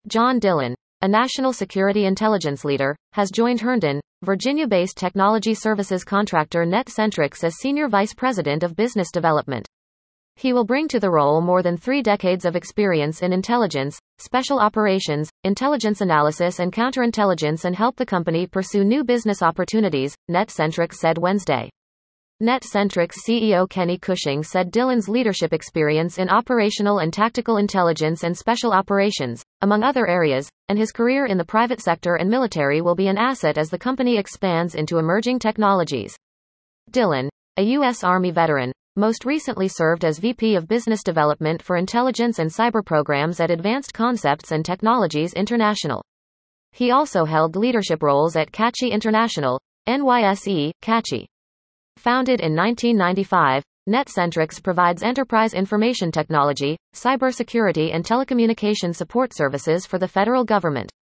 John Dillon, a national security intelligence leader, has joined Herndon, Virginia-based technology services contractor NetCentrix as Senior Vice President of Business Development. He will bring to the role more than 3 decades of experience in intelligence, special operations, intelligence analysis and counterintelligence and help the company pursue new business opportunities, NetCentrix said Wednesday. NetCentrix CEO Kenny Cushing said Dillon's leadership experience in operational and tactical intelligence and special operations, among other areas, and his career in the private sector and military will be an asset as the company expands into emerging technologies. Dillon, a U.S. Army veteran, most recently served as VP of Business Development for Intelligence and Cyber Programs at Advanced Concepts and Technologies International. He also held leadership roles at CACI International, NYSE, CACI. Founded in 1995, NetCentrix provides enterprise information technology, cybersecurity and telecommunication support services for the federal government.